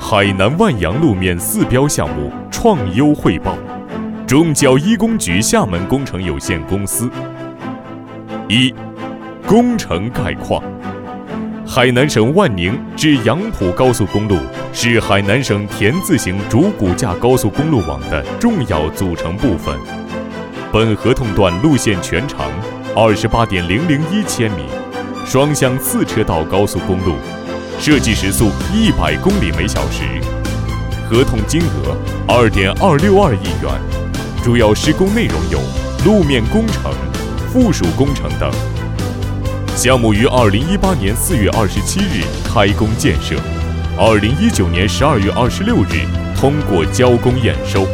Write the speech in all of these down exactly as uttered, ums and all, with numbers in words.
海南万阳路面四标项目创优汇报，中交一工局厦门工程有限公司。一、工程概况。海南省万宁至杨浦高速公路是海南省田字形主骨架高速公路网的重要组成部分。本合同段路线全长二十八点零零一千米，双向四车道高速公路，设计时速一百公里每小时，合同金额二点二六二亿元，主要施工内容有路面工程、附属工程等。项目于二零一八年四月二十七日开工建设，二零一九年十二月二十六日通过交工验收。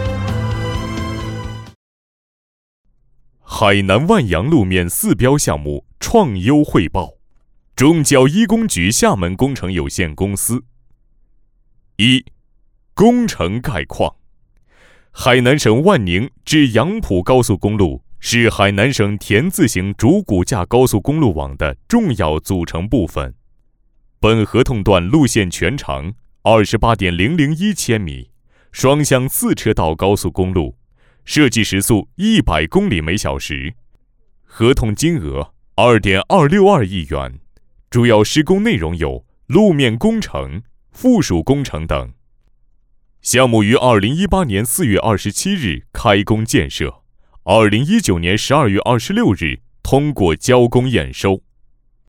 海南万阳路面四标项目创优汇报，中交一工局厦门工程有限公司。一、工程概况。海南省万宁至杨浦高速公路是海南省田字形主骨架高速公路网的重要组成部分。本合同段路线全长二十八点零零一千米，双向四车道高速公路，设计时速一百公里每小时，合同金额二点二六二亿元，主要施工内容有路面工程、附属工程等。项目于二零一八年四月二十七日开工建设，二零一九年十二月二十六日通过交工验收。